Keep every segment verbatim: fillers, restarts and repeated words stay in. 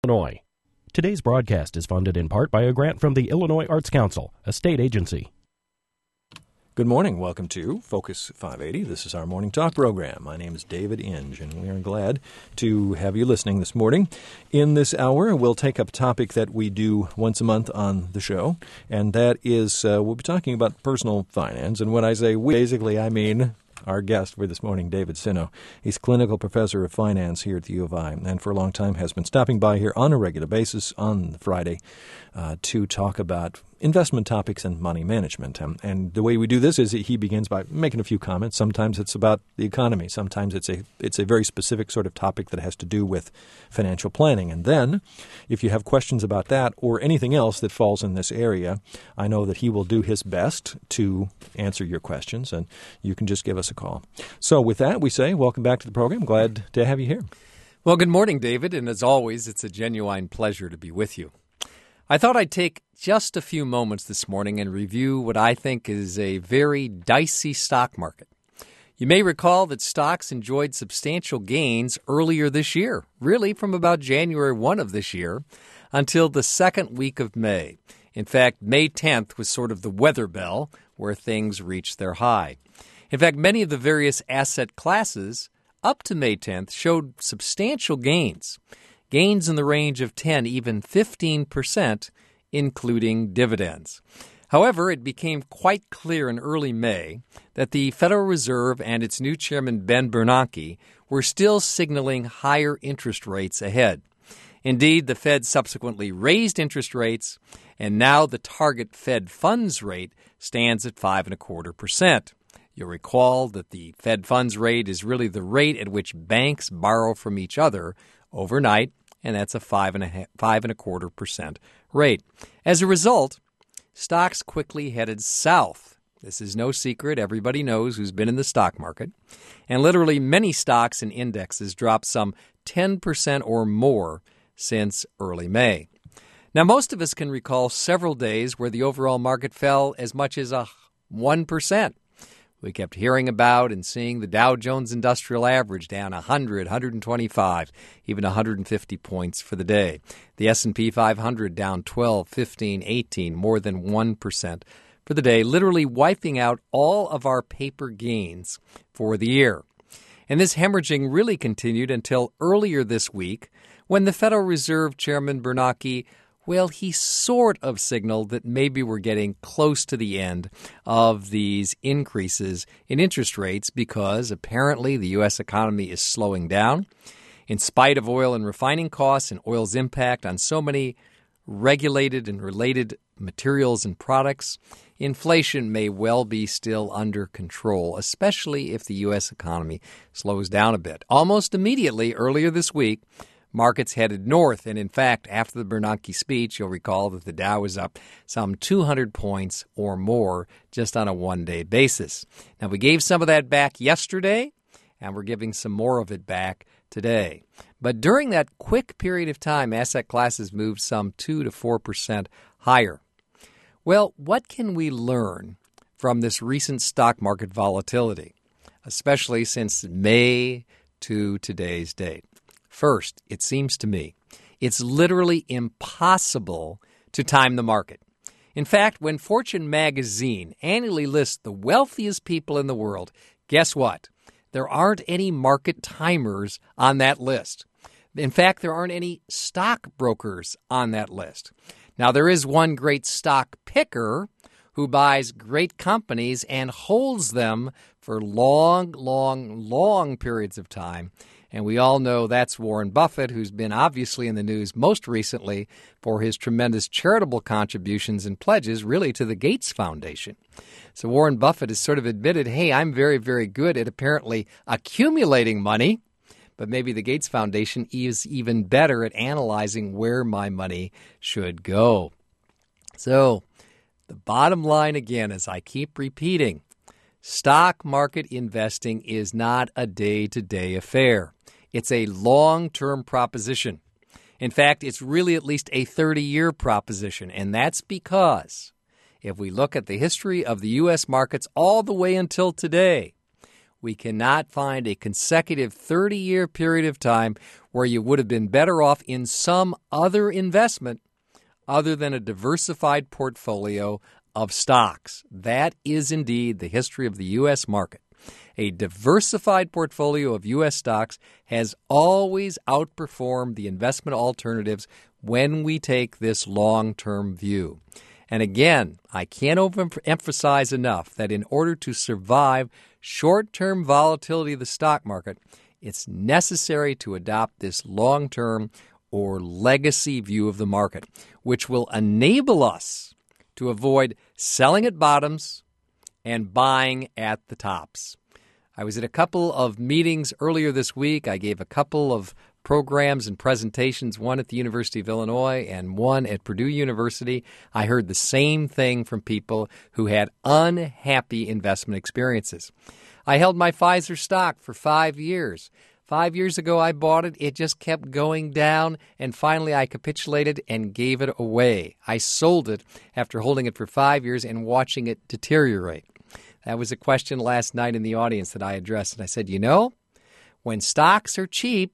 Illinois. Today's broadcast is funded in part by a grant from the Illinois Arts Council, a state agency. Good morning. Welcome to Focus five eighty. This is our morning talk program. My name is David Inge, and we are glad to have you listening this morning. In this hour, we'll take up a topic that we do once a month on the show, and that is uh, we'll be talking about personal finance. And when I say we, basically I mean our guest for this morning, David Sinow. He's clinical professor of finance here at the U of I, and for a long time has been stopping by here on a regular basis on Friday uh, to talk about investment topics and money management. Um, and the way we do this is he begins by making a few comments. Sometimes it's about the economy. Sometimes it's a it's a very specific sort of topic that has to do with financial planning. And then if you have questions about that or anything else that falls in this area, I know that he will do his best to answer your questions, and you can just give us a call. So with that, we say welcome back to the program. Glad to have you here. Well, good morning, David. And as always, it's a genuine pleasure to be with you. I thought I'd take just a few moments this morning and review what I think is a very dicey stock market. You may recall that stocks enjoyed substantial gains earlier this year, really from about January first of this year until the second week of May. In fact, May tenth was sort of the weather bell where things reached their high. In fact, many of the various asset classes up to May tenth showed substantial gains. Gains in the range of ten, even fifteen percent, including dividends. However, it became quite clear in early May that the Federal Reserve and its new chairman, Ben Bernanke, were still signaling higher interest rates ahead. Indeed, the Fed subsequently raised interest rates, and now the target Fed funds rate stands at five and a quarter percent. You'll recall that the Fed funds rate is really the rate at which banks borrow from each other overnight, and that's a five and a five and a quarter percent rate. As a result, stocks quickly headed south. This is no secret. Everybody knows who's been in the stock market. And literally many stocks and indexes dropped some ten percent or more since early May. Now, most of us can recall several days where the overall market fell as much as a one percent. We kept hearing about and seeing the Dow Jones Industrial Average down one hundred, one hundred twenty-five, even one hundred fifty points for the day. The S and P five hundred down twelve, fifteen, eighteen, more than one percent for the day, literally wiping out all of our paper gains for the year. And this hemorrhaging really continued until earlier this week when the Federal Reserve Chairman Bernanke, well, he sort of signaled that maybe we're getting close to the end of these increases in interest rates because apparently the U S economy is slowing down. In spite of oil and refining costs and oil's impact on so many regulated and related materials and products, inflation may well be still under control, especially if the U S economy slows down a bit. Almost immediately, earlier this week, markets headed north, and in fact, after the Bernanke speech, you'll recall that the Dow was up some two hundred points or more just on a one-day basis. Now, we gave some of that back yesterday, and we're giving some more of it back today. But during that quick period of time, asset classes moved some two to four percent higher. Well, what can we learn from this recent stock market volatility, especially since May to today's date? First, it seems to me, it's literally impossible to time the market. In fact, when Fortune magazine annually lists the wealthiest people in the world, guess what? There aren't any market timers on that list. In fact, there aren't any stockbrokers on that list. Now, there is one great stock picker who buys great companies and holds them for long, long, long periods of time. And we all know that's Warren Buffett, who's been obviously in the news most recently for his tremendous charitable contributions and pledges, really, to the Gates Foundation. So Warren Buffett has sort of admitted, hey, I'm very, very good at apparently accumulating money, but maybe the Gates Foundation is even better at analyzing where my money should go. So the bottom line, again, as I keep repeating, stock market investing is not a day-to-day affair. It's a long-term proposition. In fact, it's really at least a thirty-year proposition, and that's because if we look at the history of the U S markets all the way until today, We cannot find a consecutive thirty-year period of time where you would have been better off in some other investment other than a diversified portfolio of stocks. That is indeed the history of the U S market. A diversified portfolio of U S stocks has always outperformed the investment alternatives when we take this long-term view. And again, I can't overemphasize enough that in order to survive short-term volatility of the stock market, it's necessary to adopt this long-term or legacy view of the market, which will enable us to avoid selling at bottoms and buying at the tops. I was at a couple of meetings earlier this week. I gave a couple of programs and presentations, one at the University of Illinois and one at Purdue University. I heard the same thing from people who had unhappy investment experiences. I held my Pfizer stock for five years. Five years ago, I bought it. It just kept going down, and finally I capitulated and gave it away. I sold it after holding it for five years and watching it deteriorate. That was a question last night in the audience that I addressed, and I said, you know, when stocks are cheap,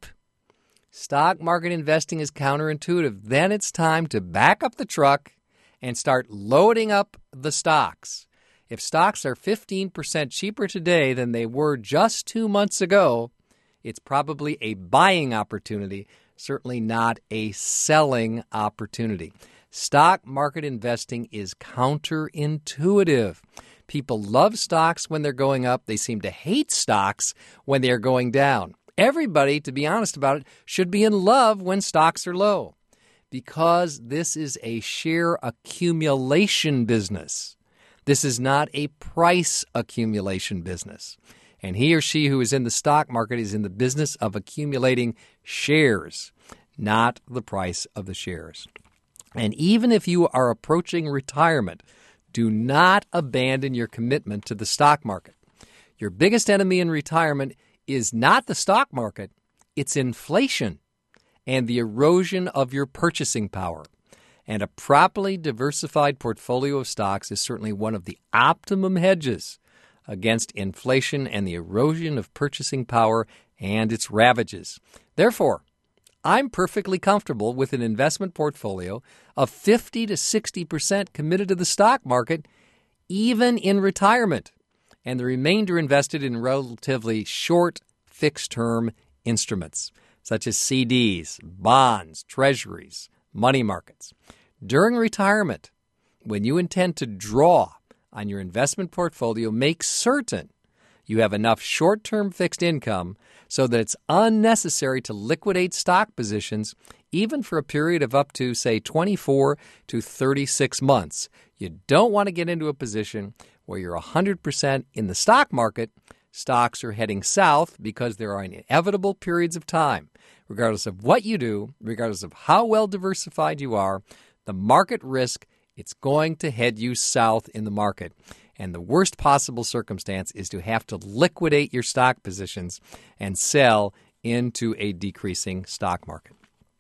stock market investing is counterintuitive. Then it's time to back up the truck and start loading up the stocks. If stocks are fifteen percent cheaper today than they were just two months ago, it's probably a buying opportunity, certainly not a selling opportunity. Stock market investing is counterintuitive. People love stocks when they're going up. They seem to hate stocks when they're going down. Everybody, to be honest about it, should be in love when stocks are low because this is a share accumulation business. This is not a price accumulation business. And he or she who is in the stock market is in the business of accumulating shares, not the price of the shares. And even if you are approaching retirement, do not abandon your commitment to the stock market. Your biggest enemy in retirement is not the stock market, it's inflation and the erosion of your purchasing power. And a properly diversified portfolio of stocks is certainly one of the optimum hedges against inflation and the erosion of purchasing power and its ravages. Therefore, I'm perfectly comfortable with an investment portfolio of fifty to sixty percent committed to the stock market, even in retirement, and the remainder invested in relatively short fixed-term instruments, such as C Ds, bonds, treasuries, money markets. During retirement, when you intend to draw on your investment portfolio, make certain you have enough short-term fixed income so that it's unnecessary to liquidate stock positions even for a period of up to, say, twenty-four to thirty-six months. You don't want to get into a position where you're one hundred percent in the stock market. Stocks are heading south because there are inevitable periods of time. Regardless of what you do, regardless of how well diversified you are, the market risk, it's going to head you south in the market. And the worst possible circumstance is to have to liquidate your stock positions and sell into a decreasing stock market.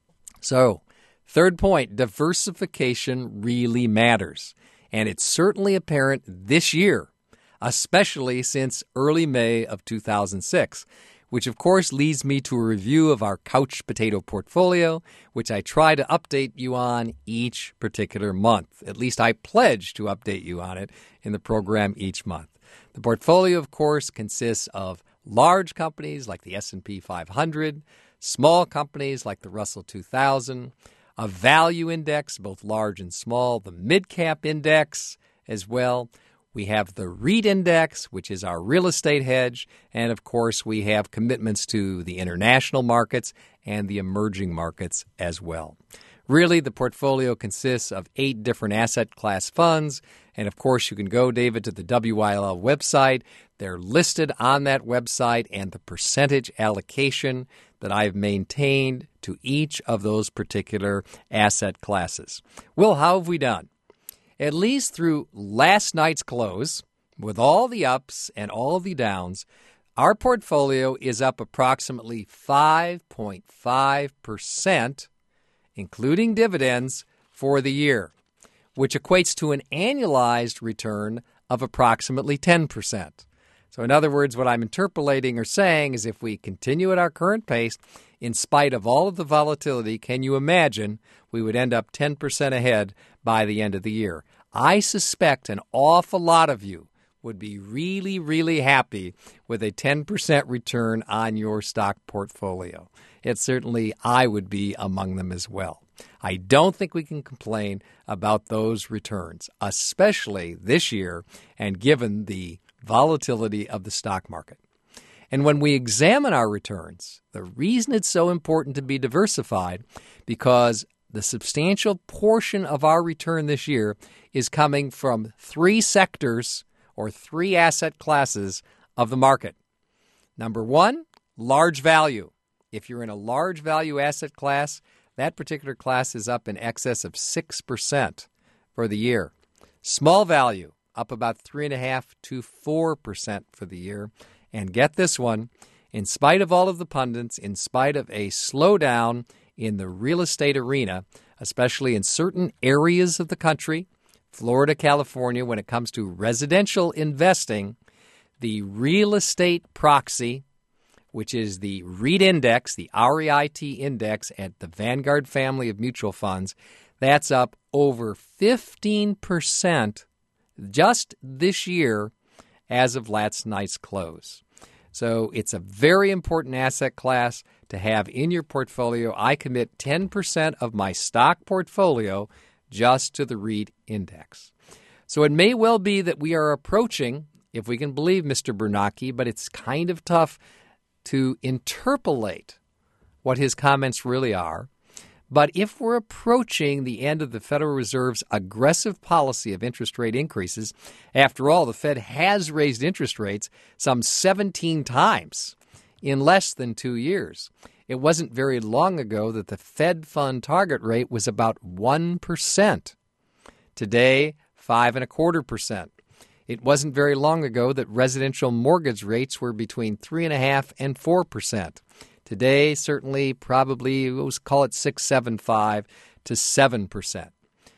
So, third point, diversification really matters. And it's certainly apparent this year, especially since early May of two thousand six, which of course leads me to a review of our couch potato portfolio, which I try to update you on each particular month. At least I pledge to update you on it in the program each month. The portfolio, of course, consists of large companies like the S and P five hundred, small companies like the Russell two thousand, a value index, both large and small, the mid-cap index as well. We have the REIT index, which is our real estate hedge, and of course we have commitments to the international markets and the emerging markets as well. Really, the portfolio consists of eight different asset class funds, and of course you can go, David, to the W I L L website. They're listed on that website and the percentage allocation that I've maintained to each of those particular asset classes. Well, how have we done? At least through last night's close, with all the ups and all the downs, our portfolio is up approximately five point five percent, including dividends, for the year, which equates to an annualized return of approximately ten percent. So in other words, what I'm interpolating or saying is if we continue at our current pace, in spite of all of the volatility, can you imagine we would end up ten percent ahead by the end of the year? I suspect an awful lot of you would be really, really happy with a ten percent return on your stock portfolio. It certainly, I would be among them as well. I don't think we can complain about those returns, especially this year and given the volatility of the stock market. And when we examine our returns, the reason it's so important to be diversified, because the substantial portion of our return this year is coming from three sectors or three asset classes of the market. Number one, large value. If you're in a large value asset class, that particular class is up in excess of six percent for the year. Small value, up about three point five to four percent for the year. And get this one, in spite of all of the pundits, in spite of a slowdown in the real estate arena, especially in certain areas of the country, Florida, California, when it comes to residential investing, the real estate proxy, which is the REIT index, the R E I T index at the Vanguard family of mutual funds, that's up over fifteen percent just this year as of last night's close. So it's a very important asset class to have in your portfolio. I commit ten percent of my stock portfolio just to the REIT index. So it may well be that we are approaching, if we can believe Mister Bernanke, but it's kind of tough to interpolate what his comments really are. But if we're approaching the end of the Federal Reserve's aggressive policy of interest rate increases, after all, the Fed has raised interest rates some seventeen times in less than two years. It wasn't very long ago that the Fed fund target rate was about one percent. Today, five and a quarter percent. It wasn't very long ago that residential mortgage rates were between three and a half and four percent. Today, certainly, probably, let's call it six, seven, five to seven percent.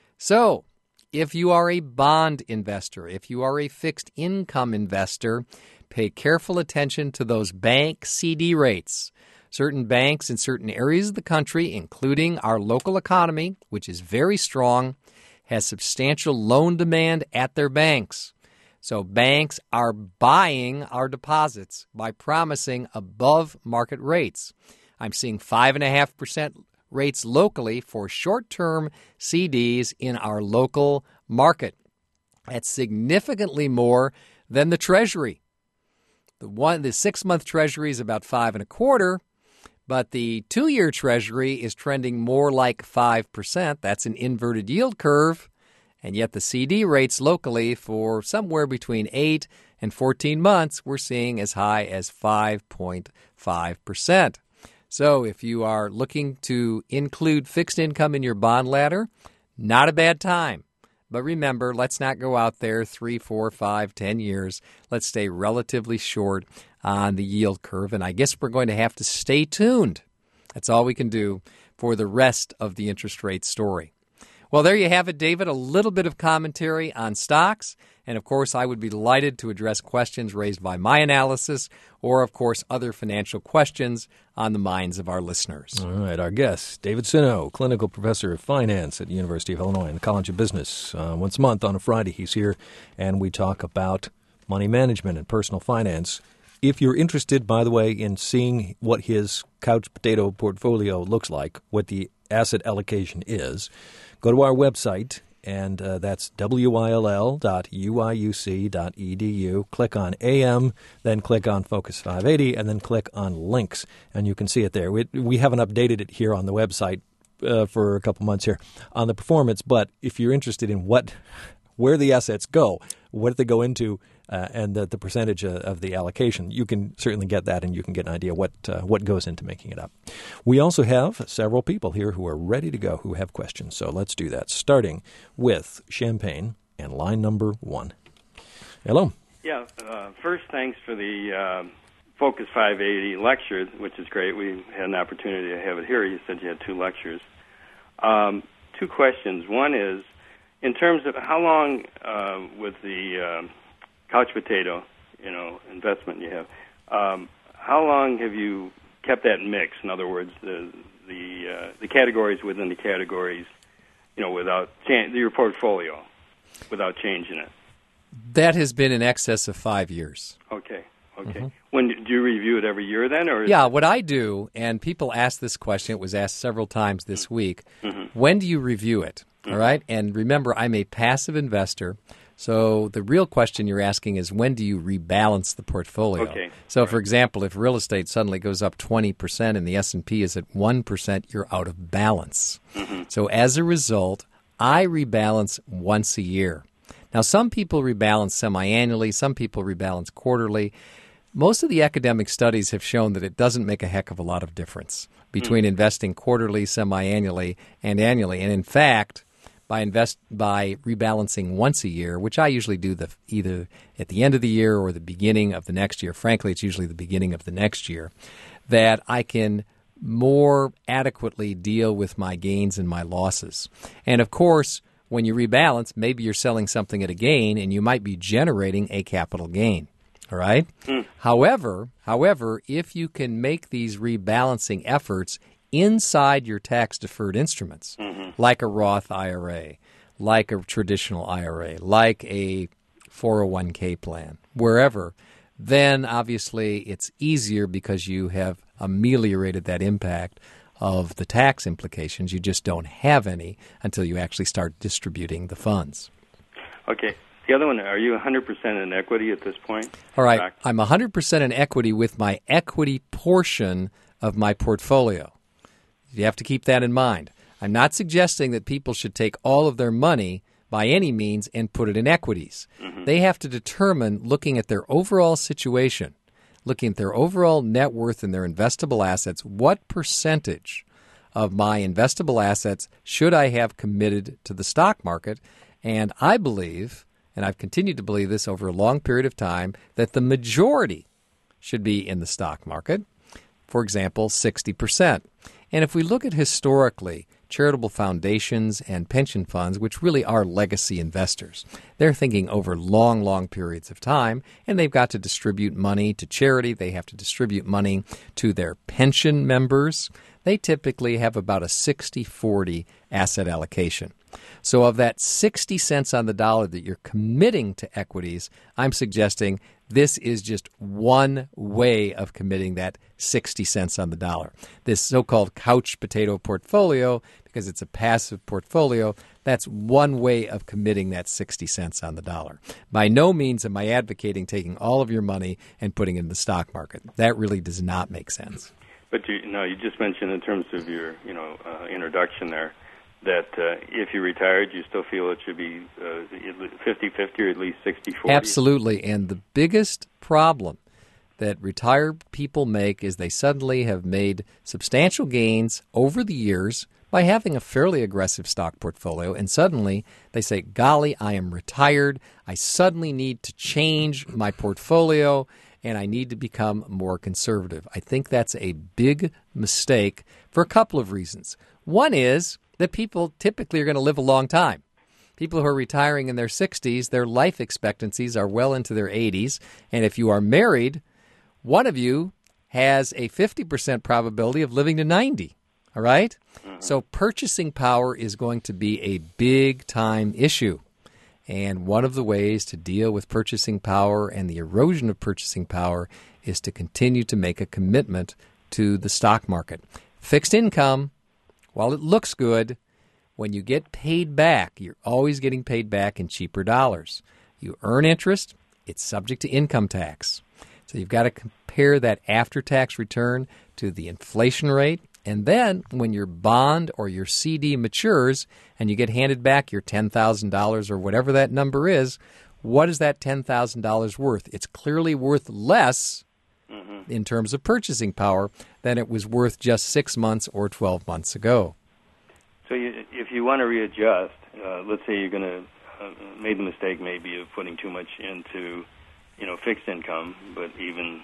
So, if you are a bond investor, if you are a fixed income investor, pay careful attention to those bank C D rates. Certain banks in certain areas of the country, including our local economy, which is very strong, has substantial loan demand at their banks. So banks are buying our deposits by promising above-market rates. I'm seeing five point five percent rates locally for short-term C Ds in our local market. That's significantly more than the Treasury. The one, the six-month Treasury is about five and a quarter, but the two-year Treasury is trending more like five percent. That's an inverted yield curve. And yet the C D rates locally for somewhere between eight and fourteen months, we're seeing as high as five point five percent. So if you are looking to include fixed income in your bond ladder, not a bad time. But remember, let's not go out there three, four, five, ten years. Let's stay relatively short on the yield curve. And I guess we're going to have to stay tuned. That's all we can do for the rest of the interest rate story. Well, there you have it, David, a little bit of commentary on stocks. And, of course, I would be delighted to address questions raised by my analysis or, of course, other financial questions on the minds of our listeners. All right. Our guest, David Sinow, clinical professor of finance at the University of Illinois and the College of Business. Uh, once a month on a Friday, he's here, and we talk about money management and personal finance. If you're interested, by the way, in seeing what his couch potato portfolio looks like, what the asset allocation is, go to our website, and uh, that's W I L L dot U I U C dot E D U. Click on A M, then click on Focus five eighty, and then click on Links, and you can see it there. We, we haven't updated it here on the website uh, for a couple months here on the performance, but if you're interested in what where the assets go, what they go into, uh, and the, the percentage uh, of the allocation, you can certainly get that, and you can get an idea what uh, what goes into making it up. We also have several people here who are ready to go who have questions, so let's do that, starting with Champaign and line number one. Hello. Yeah, uh, first, thanks for the uh, Focus five eighty lecture, which is great. We had an opportunity to have it here. You said you had two lectures. Um, two questions. One is, in terms of how long uh, with the uh, couch potato, you know, investment you have. Um, how long have you kept that mix? In other words, the the uh, the categories within the categories, you know, without cha- your portfolio, without changing it. That has been in excess of five years. Okay. Okay. Mm-hmm. When do you review it every year then, or? Is Yeah, what I do, and people ask this question, it was asked several times this week, mm-hmm. when do you review it? Mm-hmm. All right? And remember, I'm a passive investor, so the real question you're asking is when do you rebalance the portfolio? Okay. So, right. for example, if real estate suddenly goes up twenty percent and the S and P is at one percent, you're out of balance. Mm-hmm. So as a result, I rebalance once a year. Now, some people rebalance semi-annually, some people rebalance quarterly. Most of the academic studies have shown that it doesn't make a heck of a lot of difference between mm. investing quarterly, semi-annually, and annually. And in fact, by invest by rebalancing once a year, which I usually do the either at the end of the year or the beginning of the next year, frankly, it's usually the beginning of the next year, that I can more adequately deal with my gains and my losses. And of course, when you rebalance, maybe you're selling something at a gain and you might be generating a capital gain. All right? Mm. However, however, if you can make these rebalancing efforts inside your tax-deferred instruments, mm-hmm. like a Roth I R A, like a traditional I R A, like a four oh one k plan, wherever, then obviously it's easier because you have ameliorated that impact of the tax implications. You just don't have any until you actually start distributing the funds. Okay. The other one, are you one hundred percent in equity at this point? All right. Back? I'm one hundred percent in equity with my equity portion of my portfolio. You have to keep that in mind. I'm not suggesting that people should take all of their money by any means and put it in equities. Mm-hmm. They have to determine, looking at their overall situation, looking at their overall net worth and their investable assets, what percentage of my investable assets should I have committed to the stock market? And I believe, and I've continued to believe this over a long period of time, that the majority should be in the stock market. For example, sixty percent. And if we look at historically, charitable foundations and pension funds, which really are legacy investors, they're thinking over long, long periods of time, and they've got to distribute money to charity. They have to distribute money to their pension members. They typically have about a sixty forty asset allocation. So of that sixty cents on the dollar that you're committing to equities, I'm suggesting this is just one way of committing that sixty cents on the dollar. This so-called couch potato portfolio, because it's a passive portfolio, that's one way of committing that sixty cents on the dollar. By no means am I advocating taking all of your money and putting it in the stock market. That really does not make sense. But you know, you just mentioned in terms of your, you know, uh, introduction there, that uh, if you retired, you still feel it should be uh, fifty-fifty or at least sixty forty? Absolutely. And the biggest problem that retired people make is they suddenly have made substantial gains over the years by having a fairly aggressive stock portfolio, and suddenly they say, golly, I am retired. I suddenly need to change my portfolio, and I need to become more conservative. I think that's a big mistake for a couple of reasons. One is that people typically are going to live a long time. People who are retiring in their sixties, their life expectancies are well into their eighties. And if you are married, one of you has a fifty percent probability of living to ninety. All right? Mm-hmm. So purchasing power is going to be a big-time issue. And one of the ways to deal with purchasing power and the erosion of purchasing power is to continue to make a commitment to the stock market. Fixed income, while it looks good, when you get paid back, you're always getting paid back in cheaper dollars. You earn interest, it's subject to income tax. So you've got to compare that after-tax return to the inflation rate. And then when your bond or your C D matures and you get handed back your ten thousand dollars or whatever that number is, what is that ten thousand dollars worth? It's clearly worth less mm-hmm. in terms of purchasing power than it was worth just six months or twelve months ago. So you, if you want to readjust, uh, let's say you're going to uh, made the mistake maybe of putting too much into, you know, fixed income, but even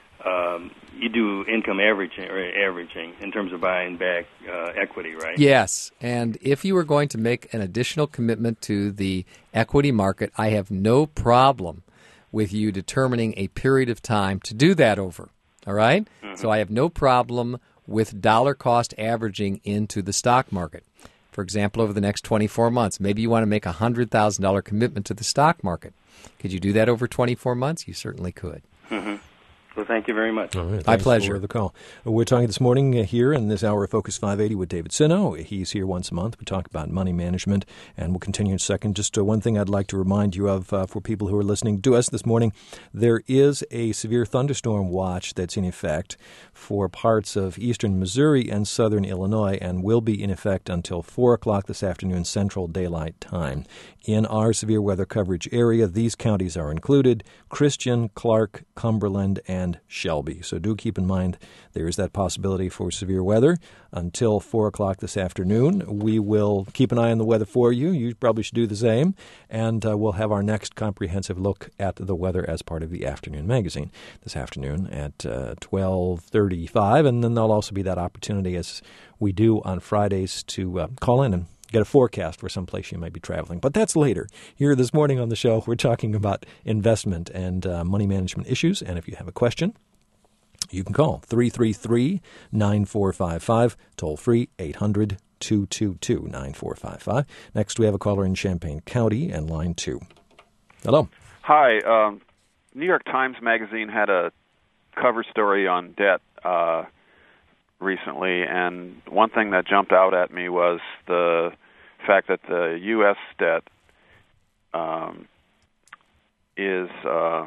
um, you do income averaging or averaging in terms of buying back uh, equity, right? Yes, and if you were going to make an additional commitment to the equity market, I have no problem with you determining a period of time to do that over. All right? Mm-hmm. So I have no problem with dollar cost averaging into the stock market. For example, over the next twenty-four months, maybe you want to make a one hundred thousand dollars commitment to the stock market. Could you do that over twenty-four months? You certainly could. Mm-hmm. Well, thank you very much. All right, My pleasure. For the call. We're talking this morning uh, here in this hour of Focus five eighty with David Sino. He's here once a month. We talk about money management, and we'll continue in a second. Just uh, one thing I'd like to remind you of uh, for people who are listening to us this morning, there is a severe thunderstorm watch that's in effect for parts of eastern Missouri and southern Illinois and will be in effect until four o'clock this afternoon Central Daylight Time. In our severe weather coverage area, these counties are included: Christian, Clark, Cumberland, and Shelby. So do keep in mind there is that possibility for severe weather until four o'clock this afternoon. We will keep an eye on the weather for you. You probably should do the same. And uh, we'll have our next comprehensive look at the weather as part of the afternoon magazine this afternoon at uh, twelve thirty-five. And then there'll also be that opportunity, as we do on Fridays, to uh, call in and get a forecast for some place you might be traveling. But that's later. Here this morning on the show, we're talking about investment and uh, money management issues. And if you have a question, you can call three three three, nine four five five, toll free eight hundred, two two two, nine four five five. Next, we have a caller in Champaign County and line two. Hello. Hi. Um, New York Times Magazine had a cover story on debt uh, recently, and one thing that jumped out at me was the fact that the U S debt um, is uh,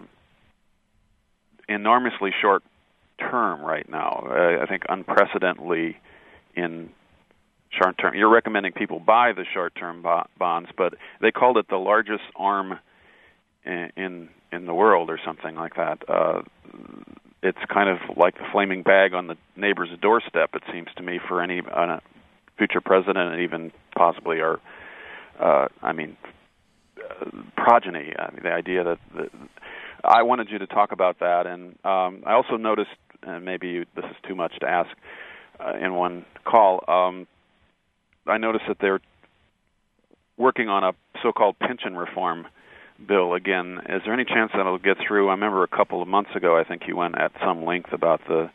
enormously short term right now. Uh, I think unprecedentedly in short term. You're recommending people buy the short term bo- bonds, but they called it the largest arm in in, in the world or something like that. Uh, it's kind of like the flaming bag on the neighbor's doorstep, it seems to me, for any uh, future president and even possibly our, uh, I mean, uh, progeny. I mean, the idea that the, I wanted you to talk about that, and um, I also noticed, and maybe you, this is too much to ask uh, in one call, um, I noticed that they're working on a so-called pension reform bill again. Is there any chance that it'll get through? I remember a couple of months ago, I think you went at some length about the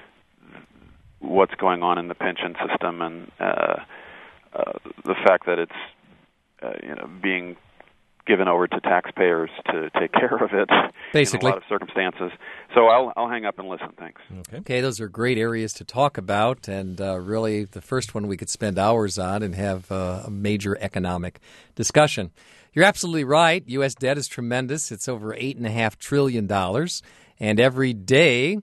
what's going on in the pension system and uh, uh, the fact that it's uh, you know being given over to taxpayers to take care of it Basically. in a lot of circumstances. So I'll I'll hang up and listen. Thanks. Okay. Okay, those are great areas to talk about, and uh, really the first one we could spend hours on and have uh, a major economic discussion. You're absolutely right. U S debt is tremendous. It's over eight point five trillion dollars, and every day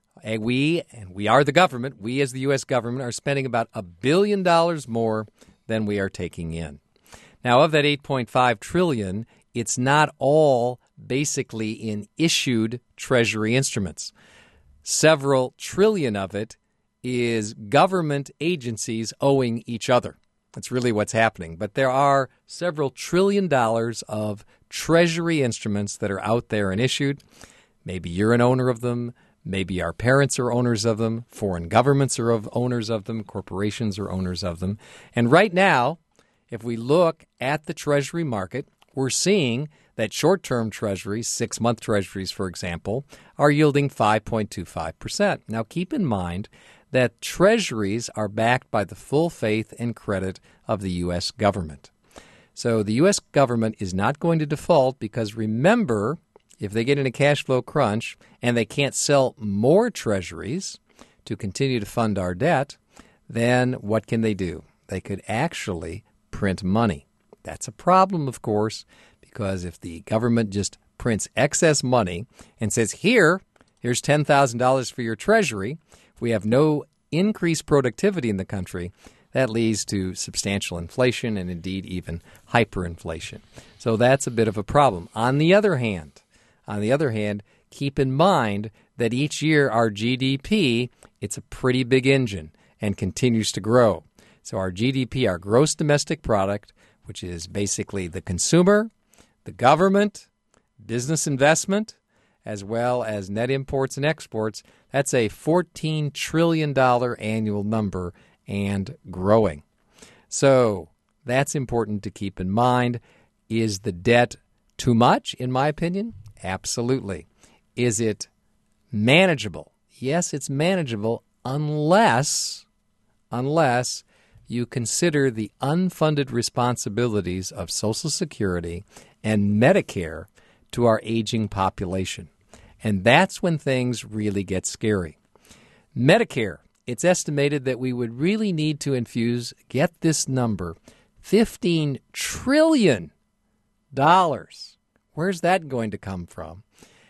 we, and we are the government, we as the U S government are spending about a billion dollars more than we are taking in. Now, of that eight point five trillion dollars, it's not all basically in issued Treasury instruments. Several trillion of it is government agencies owing each other. That's really what's happening. But there are several trillion dollars of Treasury instruments that are out there and issued. Maybe you're an owner of them. Maybe our parents are owners of them. Foreign governments are of owners of them. Corporations are owners of them. And right now, if we look at the Treasury market, we're seeing that short-term Treasuries, six-month Treasuries, for example, are yielding five point two five percent. Now, keep in mind that Treasuries are backed by the full faith and credit of the U S government. So the U S government is not going to default because, remember, if they get in a cash flow crunch and they can't sell more Treasuries to continue to fund our debt, then what can they do? They could actually print money. That's a problem, of course, because if the government just prints excess money and says, here, here's ten thousand dollars for your Treasury, if we have no increased productivity in the country, that leads to substantial inflation and indeed even hyperinflation. So that's a bit of a problem. On the other hand, on the other hand, keep in mind that each year our G D P, it's a pretty big engine and continues to grow. So our G D P, our gross domestic product, which is basically the consumer, the government, business investment, as well as net imports and exports, that's a fourteen trillion dollars annual number and growing. So that's important to keep in mind. Is the debt too much, in my opinion? Absolutely. Is it manageable? Yes, it's manageable unless, unless you consider the unfunded responsibilities of Social Security and Medicare to our aging population. And that's when things really get scary. Medicare, it's estimated that we would really need to infuse, get this number, fifteen trillion dollars. Where's that going to come from?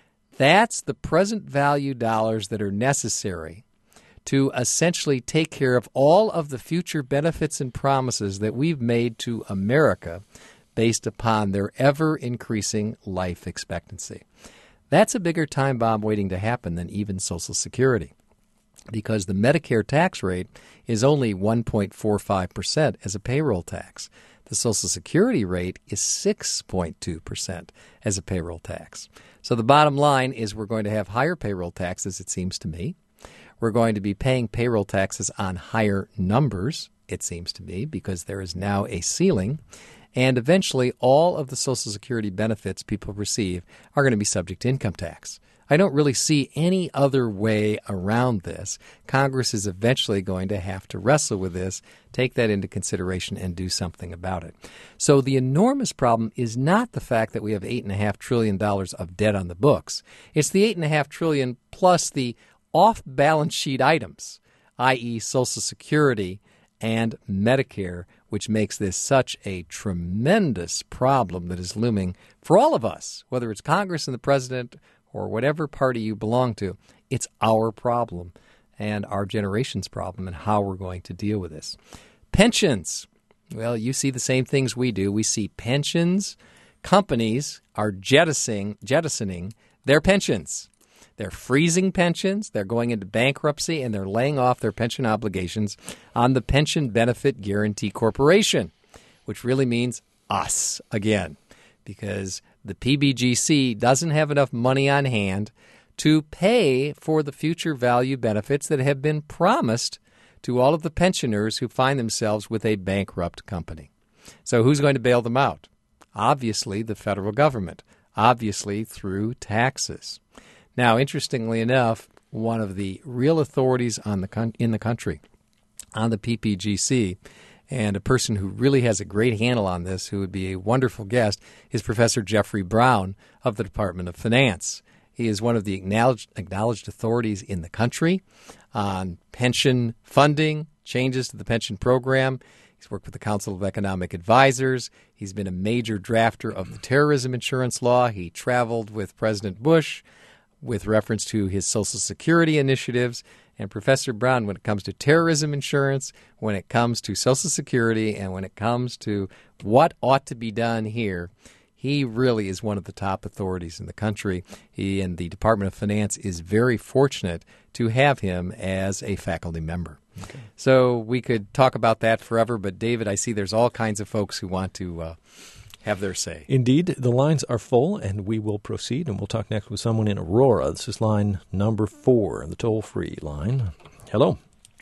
That's the present value dollars that are necessary to essentially take care of all of the future benefits and promises that we've made to America based upon their ever-increasing life expectancy. That's a bigger time bomb waiting to happen than even Social Security, because the Medicare tax rate is only one point four five percent as a payroll tax. The Social Security rate is six point two percent as a payroll tax. So the bottom line is we're going to have higher payroll taxes, it seems to me. We're going to be paying payroll taxes on higher numbers, it seems to me, because there is now a ceiling. And eventually, all of the Social Security benefits people receive are going to be subject to income tax. I don't really see any other way around this. Congress is eventually going to have to wrestle with this, take that into consideration, and do something about it. So the enormous problem is not the fact that we have eight point five trillion dollars of debt on the books. It's the eight point five trillion dollars plus the off-balance sheet items, that is. Social Security and Medicare, which makes this such a tremendous problem that is looming for all of us, whether it's Congress and the president or whatever party you belong to. It's our problem and our generation's problem and how we're going to deal with this. Pensions. Well, you see the same things we do. We see pensions. Companies are jettisoning, jettisoning their pensions. They're freezing pensions, they're going into bankruptcy, and they're laying off their pension obligations on the Pension Benefit Guaranty Corporation, which really means us again, because the P B G C doesn't have enough money on hand to pay for the future value benefits that have been promised to all of the pensioners who find themselves with a bankrupt company. So who's going to bail them out? Obviously, the federal government, obviously through taxes. Now, interestingly enough, one of the real authorities on the con- in the country on the P P G C, and a person who really has a great handle on this, who would be a wonderful guest, is Professor Jeffrey Brown of the Department of Finance. He is one of the acknowledged, acknowledged authorities in the country on pension funding, changes to the pension program. He's worked with the Council of Economic Advisors. He's been a major drafter of the terrorism insurance law. He traveled with President Bush with reference to his Social Security initiatives. And Professor Brown, when it comes to terrorism insurance, when it comes to Social Security, and when it comes to what ought to be done here, he really is one of the top authorities in the country. He and the Department of Finance is very fortunate to have him as a faculty member. Okay. So we could talk about that forever, but David, I see there's all kinds of folks who want to uh, have their say. Indeed, the lines are full, and we will proceed, and we'll talk next with someone in Aurora. This is line number four, the toll-free line. Hello.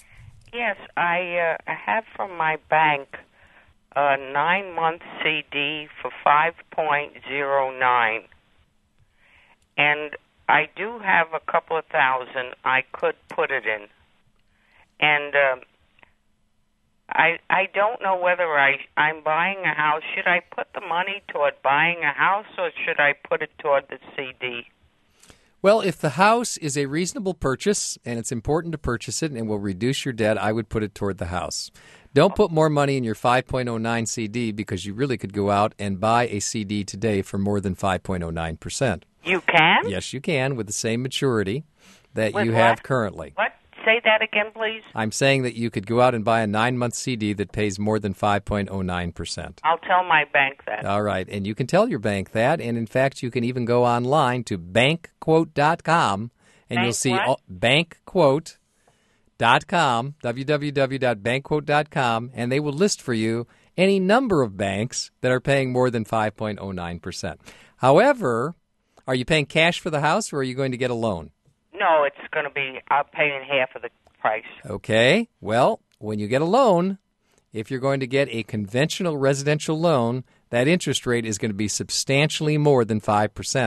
Yes, I uh, have from my bank a nine-month C D for five point oh nine, and I do have a couple of thousand I could put it in, and uh, I I don't know whether I I'm buying a house. Should I put the money toward buying a house, or should I put it toward the C D? Well, if the house is a reasonable purchase and it's important to purchase it and will reduce your debt, I would put it toward the house. Don't put more money in your five point oh nine C D, because you really could go out and buy a C D today for more than five point oh nine percent. You can? Yes, you can, with the same maturity that With you what? have currently. What? Say that again, please. I'm saying that you could go out and buy a nine-month C D that pays more than five point oh nine percent. I'll tell my bank that. All right, and you can tell your bank that, and in fact, you can even go online to bank quote dot com, and Bank you'll see what? all, bank quote dot com, w w w dot bank quote dot com, and they will list for you any number of banks that are paying more than five point oh nine percent. However, are you paying cash for the house, or are you going to get a loan? No, it's going to be, I'm paying half of the price. Okay. Well, when you get a loan, if you're going to get a conventional residential loan, that interest rate is going to be substantially more than five percent.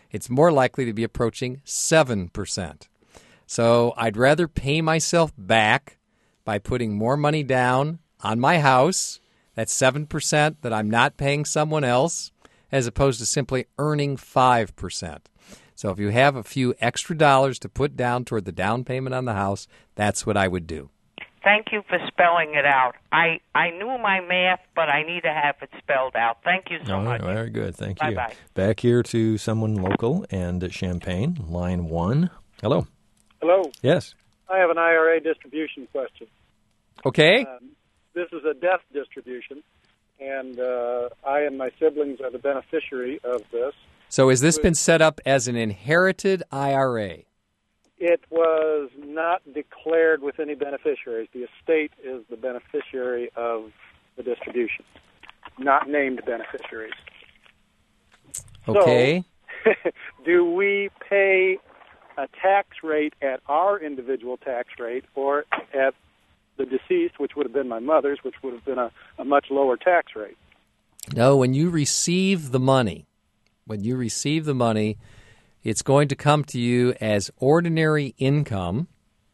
it's more likely to be approaching seven percent. So I'd rather pay myself back by putting more money down on my house, that's seven percent that I'm not paying someone else, as opposed to simply earning five percent. So if you have a few extra dollars to put down toward the down payment on the house, that's what I would do. Thank you for spelling it out. I, I knew my math, but I need to have it spelled out. Thank you so All right, much. very good. Thank Bye you. bye. Back here to someone local and at Champaign, line one. Hello. Hello. Yes. I have an I R A distribution question. Okay. Um, this is a death distribution, and uh, I and my siblings are the beneficiary of this. So has this been set up as an inherited I R A? It was not declared with any beneficiaries. The estate is the beneficiary of the distribution, not named beneficiaries. Okay. So, do we pay a tax rate at our individual tax rate or at the deceased, which would have been my mother's, which would have been a, a much lower tax rate? No, when you receive the money, when you receive the money, it's going to come to you as ordinary income,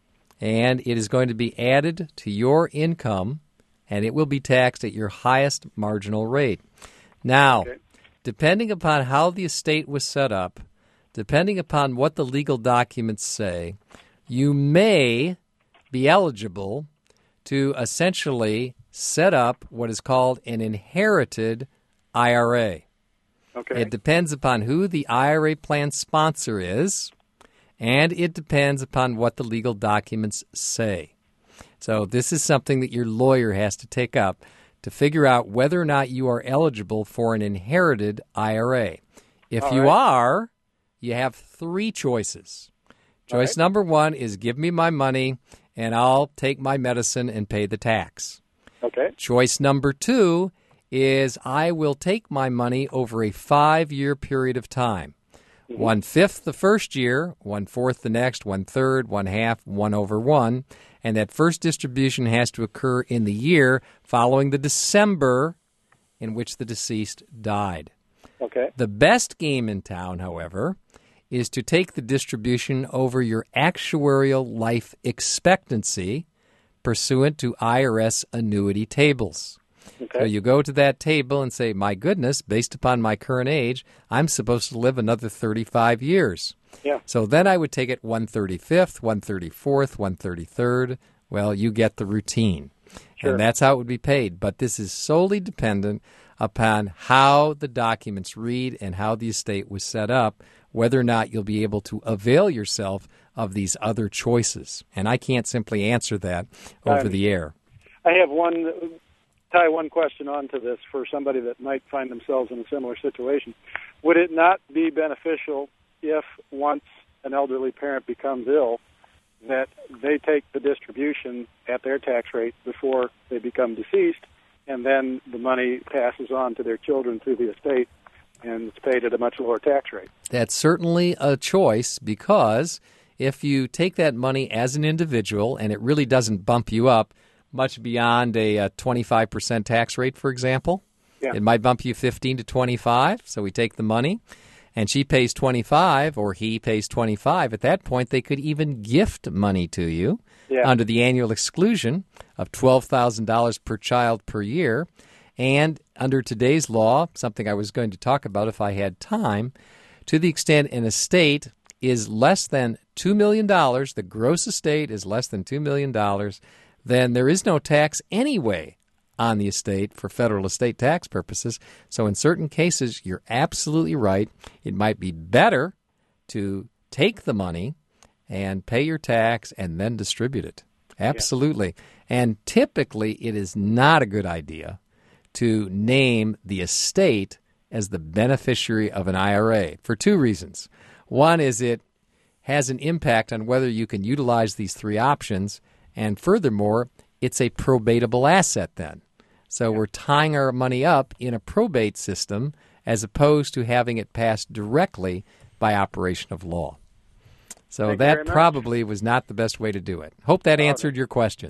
and it is going to be added to your income, and it will be taxed at your highest marginal rate. Now, Okay. depending upon how the estate was set up, depending upon what the legal documents say, you may be eligible to essentially set up what is called an inherited I R A. Okay. It depends upon who the I R A plan sponsor is, and it depends upon what the legal documents say. So this is something that your lawyer has to take up to figure out whether or not you are eligible for an inherited I R A. If All you right. are, you have three choices. Choice right. number one is give me my money, and I'll take my medicine and pay the tax. Okay. Choice number two is I will take my money over a five-year period of time. Mm-hmm. One-fifth the first year, one-fourth the next, one-third, one-half, one over one. And that first distribution has to occur in the year following the December in which the deceased died. Okay. The best game in town, however, is to take the distribution over your actuarial life expectancy pursuant to I R S annuity tables. Okay. So you go to that table and say, my goodness, based upon my current age, I'm supposed to live another thirty-five years. Yeah. So then I would take it one thirty-fifth, one thirty-fourth, one thirty-third. Well, you get the routine. Sure. And that's how it would be paid. But this is solely dependent upon how the documents read and how the estate was set up, whether or not you'll be able to avail yourself of these other choices. And I can't simply answer that over the air. I have one, tie one question onto this for somebody that might find themselves in a similar situation. Would it not be beneficial if once an elderly parent becomes ill, that they take the distribution at their tax rate before they become deceased, and then the money passes on to their children through the estate, and it's paid at a much lower tax rate? That's certainly a choice, because if you take that money as an individual and it really doesn't bump you up much beyond a, a twenty-five percent tax rate, for example, Yeah. it might bump you fifteen to twenty-five, so we take the money, and she pays twenty-five or he pays twenty-five. At that point, they could even gift money to you Yeah. under the annual exclusion of twelve thousand dollars per child per year. And under today's law, something I was going to talk about if I had time, to the extent an estate is less than two million dollars, the gross estate is less than two million dollars, then there is no tax anyway on the estate for federal estate tax purposes. So in certain cases, you're absolutely right. It might be better to take the money and pay your tax and then distribute it. Absolutely. And typically, it is not a good idea to name the estate as the beneficiary of an I R A for two reasons. One is it has an impact on whether you can utilize these three options, and furthermore, it's a probatable asset then. So we're tying our money up in a probate system as opposed to having it passed directly by operation of law. So Thank you that very much. probably was not the best way to do it. Hope that answered your questions.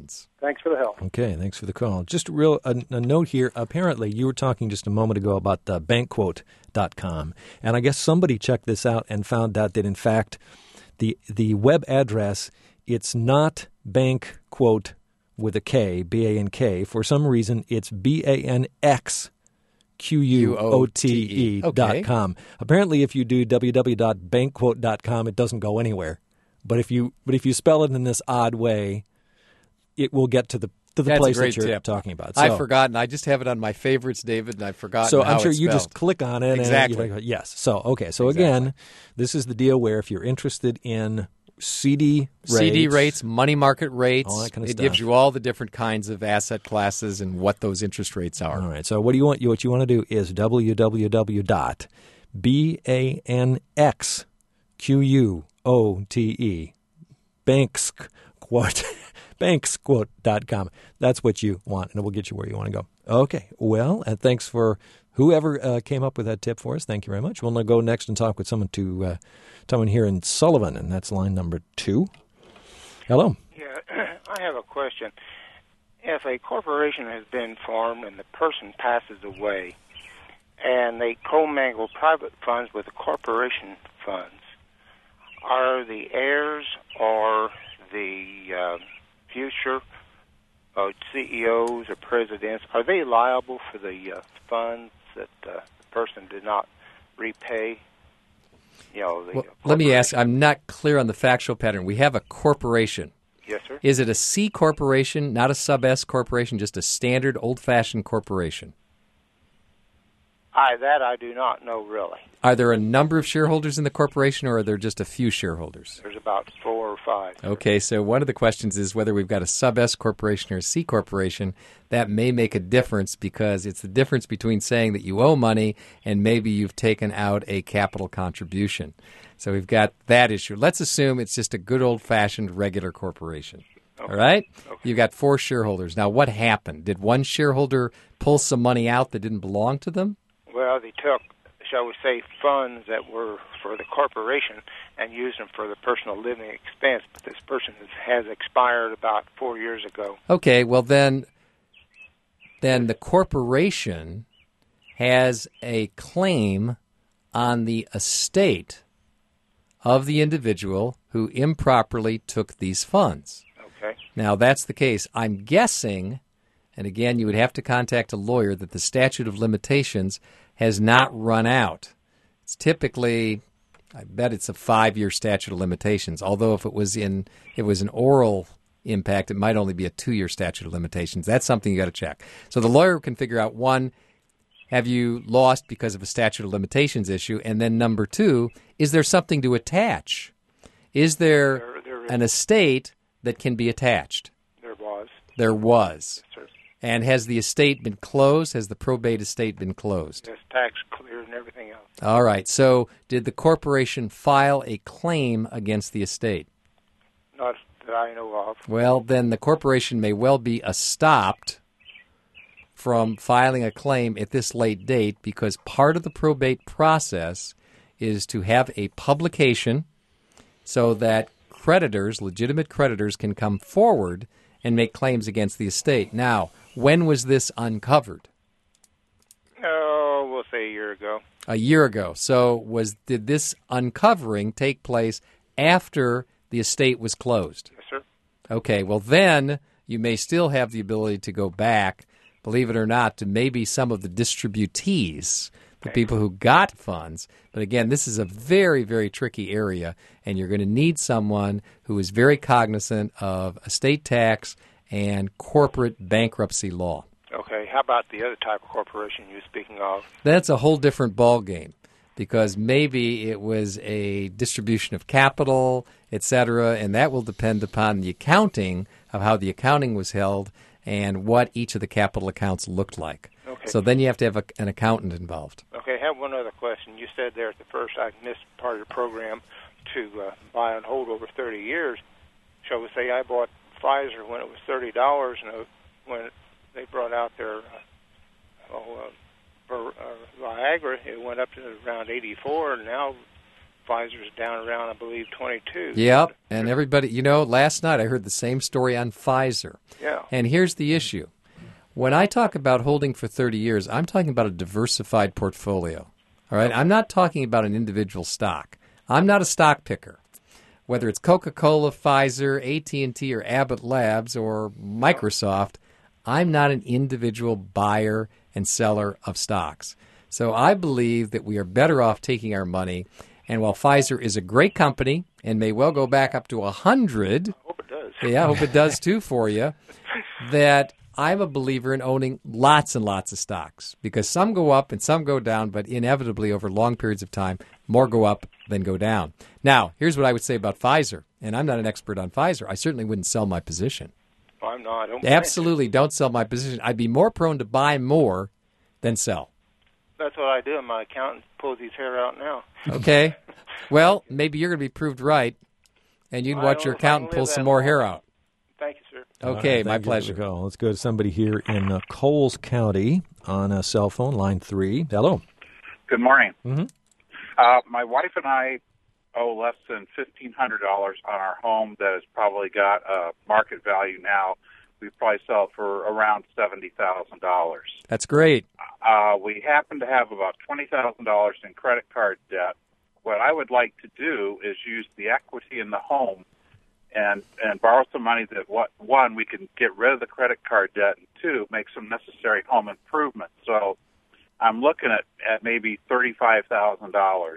Thanks for the help. Okay, thanks for the call. Just a real a, a note here. Apparently, you were talking just a moment ago about uh, bank quote dot com, and I guess somebody checked this out and found out that in fact, the the web address, it's not BankQuote with a K, B A N K. For some reason, it's B A N X Q U O T E dot com. Apparently, if you do w w w dot bank quote dot com, it doesn't go anywhere. But if you but if you spell it in this odd way, it will get to the to the That's place a great that you're tip. talking about. So, I've forgotten. I just have it on my favorites, David, and I've forgotten So how I'm sure it's you spelled. just click on it. Exactly. And you, yes. So, okay. So Exactly. again, this is the deal where if you're interested in C D rates, C D rates, money market rates, all that kind of it stuff. gives you all the different kinds of asset classes and what those interest rates are. All right. So what do you want? What you want to do is w w w dot bank quote banks quote banks quote dot com. That's what you want, and it will get you where you want to go. Okay. Well, and thanks for whoever uh, came up with that tip for us. Thank you very much. We'll now go next and talk with someone to uh, someone here in Sullivan, and that's line number two. Hello. Yeah, I have a question. If a corporation has been formed and the person passes away, and they commingle private funds with the corporation funds, are the heirs or the uh, future uh, C E Os or presidents, are they liable for the uh, funds that uh, the person did not repay? You know, the Well, let me ask, I'm not clear on the factual pattern. We have a corporation. Yes, sir. Is it a C corporation, not a sub S corporation, just a standard old-fashioned corporation? I, that I do not know, really. Are there a number of shareholders in the corporation, or are there just a few shareholders? There's about four or five. Okay, so one of the questions is whether we've got a sub S corporation or a C corporation. That may make a difference because it's the difference between saying that you owe money and maybe you've taken out a capital contribution. So we've got that issue. Let's assume it's just a good old-fashioned regular corporation. Okay. All right? Okay. You've got four shareholders. Now, what happened? Did one shareholder pull some money out that didn't belong to them? Well, they took, shall we say, funds that were for the corporation and used them for the personal living expense. But this person has, has expired about four years ago. Okay, well then, then the corporation has a claim on the estate of the individual who improperly took these funds. Okay. Now, that's the case. I'm guessing, and again, you would have to contact a lawyer, that the statute of limitations has not run out. It's typically, I bet it's a five-year statute of limitations, although if it was in, it was an oral impact, it might only be a two-year statute of limitations. That's something you got to check. So the lawyer can figure out, one, have you lost because of a statute of limitations issue? And then number two, is there something to attach? Is there, There, there, is, an estate that can be attached? there was. There was. Sir. And has the estate been closed? Has the probate estate been closed? There's tax cleared and everything else. All right. So did the corporation file a claim against the estate? Not that I know of. Well, then the corporation may well be stopped from filing a claim at this late date because part of the probate process is to have a publication so that creditors, legitimate creditors, can come forward and make claims against the estate. Now, when was this uncovered? Oh, we'll say a year ago. A year ago. So was did this uncovering take place after the estate was closed? Yes, sir. Okay, well then you may still have the ability to go back, believe it or not, to maybe some of the distributees, the Okay. people who got funds. But again, this is a very, very tricky area, and you're going to need someone who is very cognizant of estate tax and corporate bankruptcy law. Okay. How about the other type of corporation you were speaking of? That's a whole different ballgame because maybe it was a distribution of capital, et cetera, and that will depend upon the accounting of how the accounting was held and what each of the capital accounts looked like. Okay. So then you have to have a, an accountant involved. Okay, I have one other question. You said there at the first I missed part of the program to uh, buy and hold over thirty years. Shall we say I bought Pfizer when it was thirty dollars, and uh, when they brought out their uh, oh, uh, for, uh, Viagra, it went up to around eighty-four, and now Pfizer's down around, I believe, twenty-two. Yep, and everybody, you know, last night I heard the same story on Pfizer. Yeah. And here's the issue. When I talk about holding for thirty years, I'm talking about a diversified portfolio. All right? I'm not talking about an individual stock. I'm not a stock picker. Whether it's Coca-Cola, Pfizer, A T and T, or Abbott Labs, or Microsoft, I'm not an individual buyer and seller of stocks. So I believe that we are better off taking our money. And while Pfizer is a great company and may well go back up to one hundred, I hope it does. Yeah, I hope it does too for you, that I'm a believer in owning lots and lots of stocks because some go up and some go down, but inevitably over long periods of time, more go up than go down. Now, here's what I would say about Pfizer, and I'm not an expert on Pfizer. I certainly wouldn't sell my position. I'm not. I don't Absolutely don't sell my position. I'd be more prone to buy more than sell. That's what I do. My accountant pulls his hair out now. Okay. Well, maybe you're going to be proved right, and you can I watch don't your know if I can accountant live pull that some more long. hair out. Thank you, sir. Okay, All right, my thank you, pleasure. Mister Cole. Let's go to somebody here in uh, Coles County on a cell phone, line three. Hello. Good morning. Mm-hmm. Uh, my wife and I owe less than fifteen hundred dollars on our home that has probably got a market value now. We probably sell it for around seventy thousand dollars. That's great. Uh, we happen to have about twenty thousand dollars in credit card debt. What I would like to do is use the equity in the home and and borrow some money that, what one, we can get rid of the credit card debt, and two, make some necessary home improvements. So I'm looking at, at maybe thirty-five thousand dollars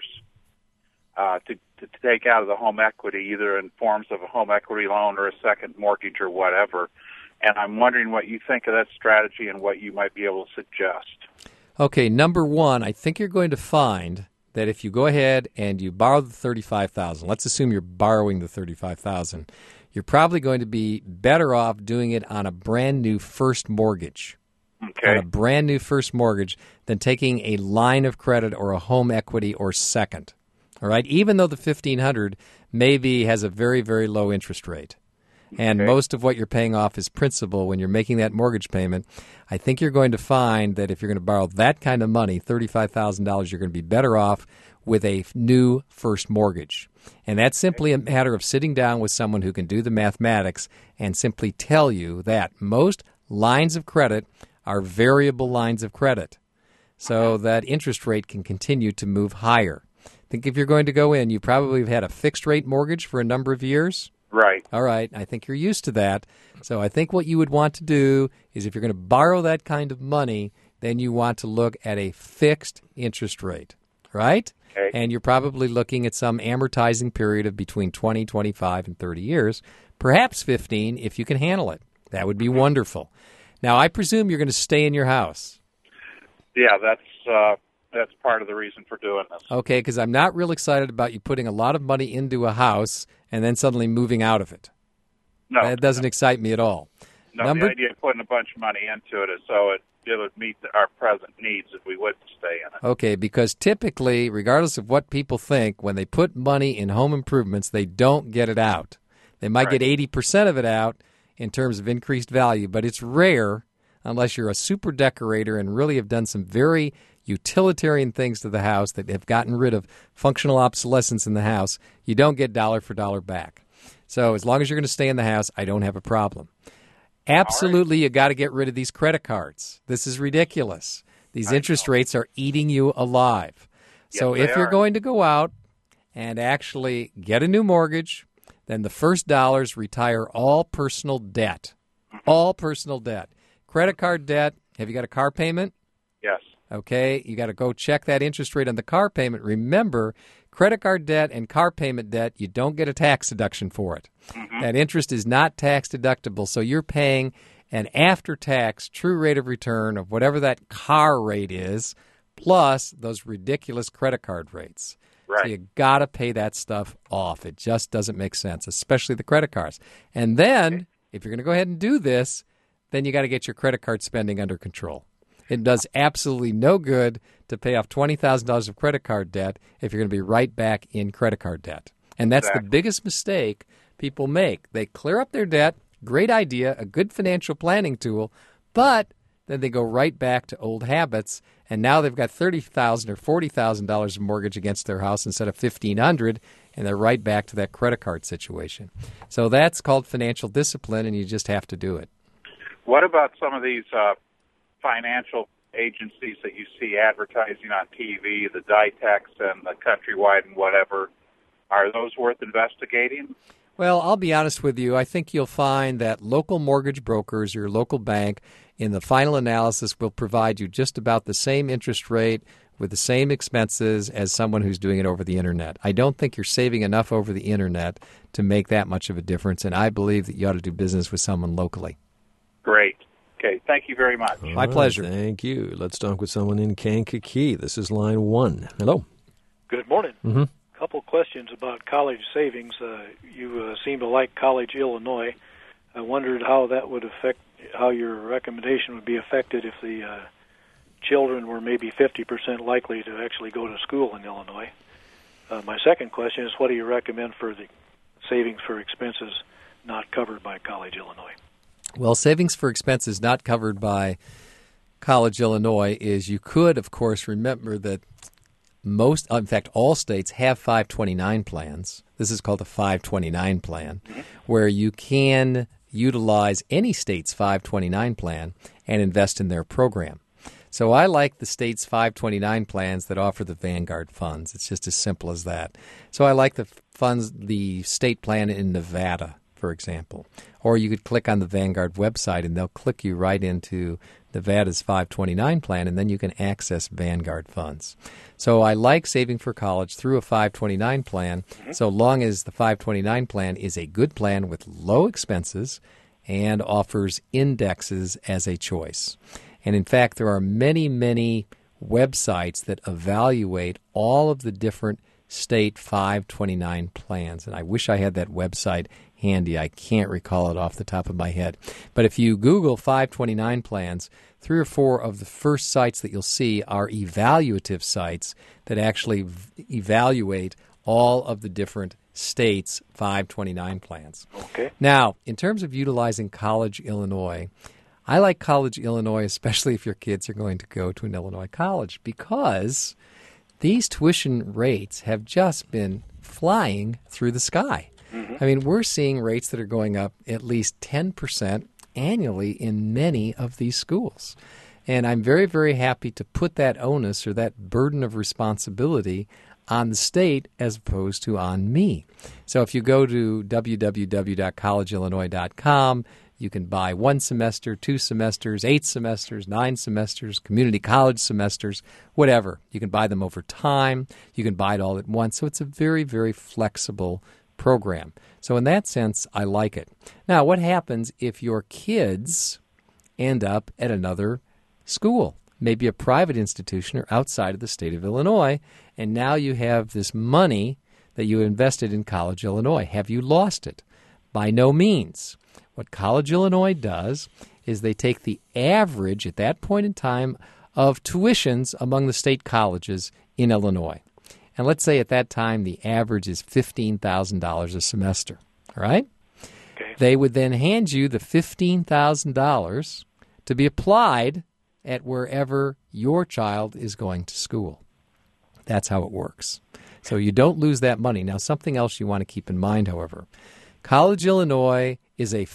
uh, to, to take out of the home equity, either in forms of a home equity loan or a second mortgage or whatever. And I'm wondering what you think of that strategy and what you might be able to suggest. Okay, number one, I think you're going to find that if you go ahead and you borrow the thirty-five thousand dollars, let's assume you're borrowing the thirty-five thousand dollars, you're probably going to be better off doing it on a brand new first mortgage. Okay. On a brand new first mortgage than taking a line of credit or a home equity or second. All right, even though the fifteen hundred dollars maybe has a very, very low interest rate. And Okay. most of what you're paying off is principal when you're making that mortgage payment. I think you're going to find that if you're going to borrow that kind of money, thirty-five thousand dollars, you're going to be better off with a new first mortgage. And that's simply a matter of sitting down with someone who can do the mathematics and simply tell you that most lines of credit are variable lines of credit. So that interest rate can continue to move higher. I think if you're going to go in, you probably have had a fixed rate mortgage for a number of years. Right. All right. I think you're used to that. So I think what you would want to do is if you're going to borrow that kind of money, then you want to look at a fixed interest rate, right? Okay. And you're probably looking at some amortizing period of between twenty, twenty-five, and thirty years, perhaps fifteen if you can handle it. That would be wonderful. Now, I presume you're going to stay in your house. Yeah, that's uh, that's part of the reason for doing this. Okay, because I'm not real excited about you putting a lot of money into a house and then suddenly moving out of it. No, That doesn't excite me at all. no. Number- The idea of putting a bunch of money into it is so it, it would meet the, our present needs if we would stay in it. Okay, because typically, regardless of what people think, when they put money in home improvements, they don't get it out. They might Right. get eighty percent of it out in terms of increased value, but it's rare unless you're a super decorator and really have done some very utilitarian things to the house that have gotten rid of functional obsolescence in the house. You don't get dollar for dollar back. So as long as you're going to stay in the house, I don't have a problem. Absolutely, you got to get rid of these credit cards. This is ridiculous. These interest rates are eating you alive. So Yes, if they you're are. going to go out and actually get a new mortgage, then the first dollars retire all personal debt. All personal debt. Credit card debt. Have you got a car payment? Yes. Okay, you got to go check that interest rate on the car payment. Remember, credit card debt and car payment debt, you don't get a tax deduction for it. Mm-hmm. That interest is not tax deductible, so you're paying an after-tax true rate of return of whatever that car rate is, plus those ridiculous credit card rates. Right. So you got to pay that stuff off. It just doesn't make sense, especially the credit cards. And then, if you're going to go ahead and do this, then you got to get your credit card spending under control. It does absolutely no good to pay off twenty thousand dollars of credit card debt if you're going to be right back in credit card debt. And that's Exactly. the biggest mistake people make. They clear up their debt, great idea, a good financial planning tool, but then they go right back to old habits and now they've got thirty thousand dollars or forty thousand dollars of mortgage against their house instead of fifteen hundred dollars, and they're right back to that credit card situation. So that's called financial discipline, and you just have to do it. What about some of these uh, financial agencies that you see advertising on T V, the Dytex and the Countrywide and whatever? Are those worth investigating? Well, I'll be honest with you. I think you'll find that local mortgage brokers, your local bank, in the final analysis will provide you just about the same interest rate with the same expenses as someone who's doing it over the Internet. I don't think you're saving enough over the Internet to make that much of a difference, and I believe that you ought to do business with someone locally. Great. Okay, thank you very much. All My right, pleasure. Thank you. Let's talk with someone in Kankakee. This is line one. Hello. Good morning. Mm-hmm. A couple questions about college savings. Uh, you uh, seem to like College Illinois. I wondered how that would affect, how your recommendation would be affected if the uh, children were maybe fifty percent likely to actually go to school in Illinois. Uh, my second question is, what do you recommend for the savings for expenses not covered by College Illinois? Well, savings for expenses not covered by College Illinois is you could, of course, remember that most, in fact, all states have five twenty-nine plans. This is called a five twenty-nine plan, mm-hmm. where you can utilize any state's five twenty-nine plan and invest in their program. So I like the state's five twenty-nine plans that offer the Vanguard funds. It's just as simple as that. So I like the funds, the state plan in Nevada, for example. Or you could click on the Vanguard website, and they'll click you right into Nevada's five twenty-nine plan, and then you can access Vanguard funds. So I like saving for college through a five twenty-nine plan, mm-hmm. so long as the five twenty-nine plan is a good plan with low expenses and offers indexes as a choice. And in fact, there are many, many websites that evaluate all of the different state five twenty-nine plans. And I wish I had that website handy. I can't recall it off the top of my head. But if you Google five twenty-nine plans, three or four of the first sites that you'll see are evaluative sites that actually v- evaluate all of the different states' five twenty-nine plans. Okay. Now, in terms of utilizing College Illinois, I like College Illinois, especially if your kids are going to go to an Illinois college, because these tuition rates have just been flying through the sky. Mm-hmm. I mean, we're seeing rates that are going up at least ten percent annually in many of these schools. And I'm very, very happy to put that onus or that burden of responsibility on the state as opposed to on me. So if you go to w w w dot college illinois dot com, you can buy one semester, two semesters, eight semesters, nine semesters, community college semesters, whatever. You can buy them over time. You can buy it all at once. So it's a very, very flexible program. So in that sense, I like it. Now, what happens if your kids end up at another school, maybe a private institution or outside of the state of Illinois, and now you have this money that you invested in College Illinois? Have you lost it? By no means. What College Illinois does is they take the average at that point in time of tuitions among the state colleges in Illinois. And let's say at that time the average is fifteen thousand dollars a semester, all right? Okay. They would then hand you the fifteen thousand dollars to be applied at wherever your child is going to school. That's how it works. So you don't lose that money. Now, something else you want to keep in mind, however. College Illinois is a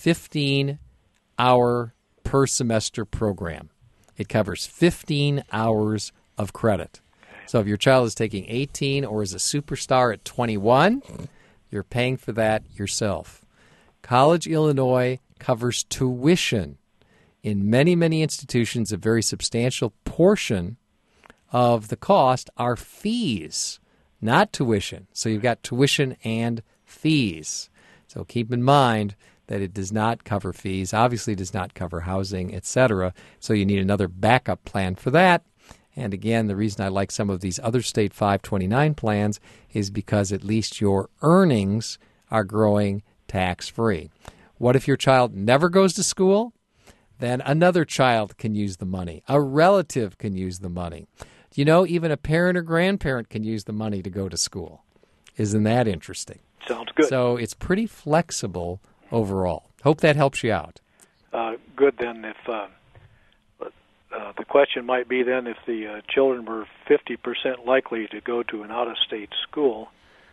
fifteen-hour per semester program. It covers fifteen hours of credit. So if your child is taking eighteen or is a superstar at twenty-one, you're paying for that yourself. College Illinois covers tuition. In many, many institutions, a very substantial portion of the cost are fees, not tuition. So you've got tuition and fees. So keep in mind that it does not cover fees, obviously does not cover housing, et cetera. So you need another backup plan for that. And again, the reason I like some of these other state five twenty-nine plans is because at least your earnings are growing tax-free. What if your child never goes to school? Then another child can use the money. A relative can use the money. You know, even a parent or grandparent can use the money to go to school. Isn't that interesting? Sounds good. So it's pretty flexible overall. Hope that helps you out. Uh, good then. If uh, uh, Uh, the question might be then if the uh, children were fifty percent likely to go to an out-of-state school,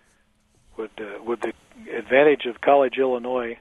would uh, would the advantage of College Illinois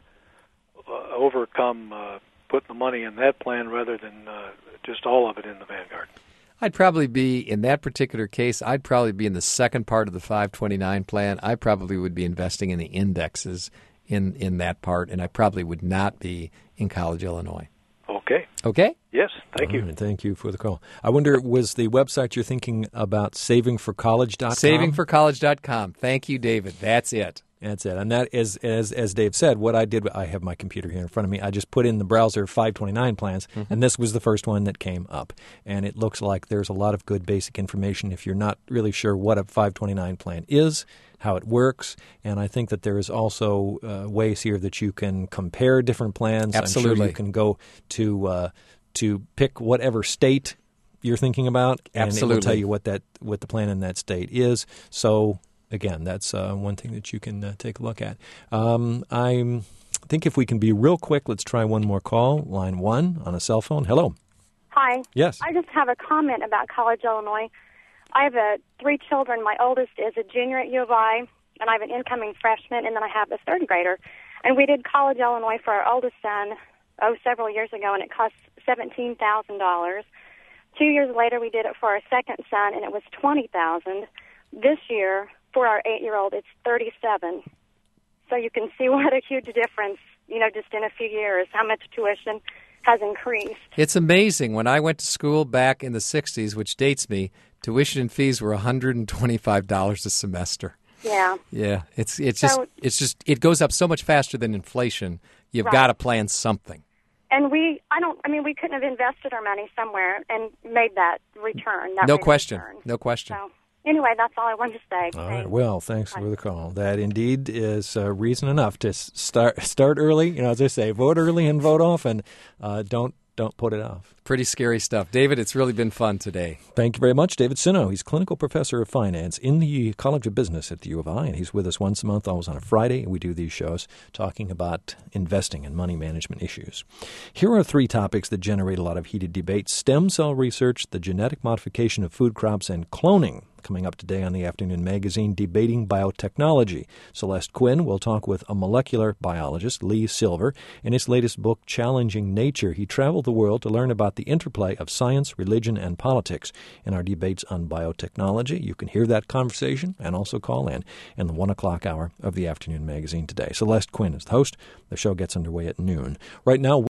uh, overcome uh, putting the money in that plan rather than uh, just all of it in the Vanguard? I'd probably be, in that particular case, I'd probably be in the second part of the five twenty-nine plan. I probably would be investing in the indexes in, in that part, and I probably would not be in College Illinois. Okay. Okay? Yes, thank you. All right, thank you for the call. I wonder, was the website you're thinking about saving for college dot com? saving for college dot com. Thank you, David. That's it. That's it. And that is, as as Dave said, what I did, I have my computer here in front of me. I just put in the browser five twenty-nine plans, mm-hmm. and this was the first one that came up. And it looks like there's a lot of good basic information if you're not really sure what a five twenty-nine plan is, how it works. And I think that there is also uh, ways here that you can compare different plans. Absolutely. I'm sure you can go to uh, to pick whatever state you're thinking about, and Absolutely. it will tell you what that what the plan in that state is. So again, that's uh, one thing that you can uh, take a look at. Um, I think if we can be real quick, let's try one more call. Line one on a cell phone. Hello. Hi. Yes. I just have a comment about College Illinois. I have uh, three children. My oldest is a junior at U of I, and I have an incoming freshman, and then I have a third grader. And we did College Illinois for our oldest son, oh, several years ago, and it cost seventeen thousand dollars. Two years later, we did it for our second son, and it was twenty thousand dollars. This year, for our eight-year-old, it's thirty-seven thousand dollars. So you can see what a huge difference, you know, just in a few years, how much tuition has increased. It's amazing. When I went to school back in the sixties, which dates me, tuition and fees were one hundred twenty-five dollars a semester. Yeah. Yeah. It's it's So- just it's just it goes up so much faster than inflation. You've Right. got to plan something. And we, I don't, I mean, we couldn't have invested our money somewhere and made that return. That No rate of question. return. No question. So anyway, that's all I wanted to say. All right. Well, thanks for the call. That indeed is uh, reason enough to s- start start early. You know, as I say, vote early and vote often. Uh, don't don't put it off. Pretty scary stuff. David, it's really been fun today. Thank you very much, David Sino. He's clinical professor of finance in the College of Business at the U of I, and he's with us once a month, always on a Friday. We do these shows talking about investing and money management issues. Here are three topics that generate a lot of heated debate: stem cell research, the genetic modification of food crops, and cloning. Coming up today on the Afternoon Magazine, Debating Biotechnology. Celeste Quinn will talk with a molecular biologist, Lee Silver. In his latest book, Challenging Nature, he traveled the world to learn about the interplay of science, religion, and politics in our debates on biotechnology. You can hear that conversation and also call in in the one o'clock hour of the Afternoon Magazine today. Celeste Quinn is the host. The show gets underway at noon. Right now,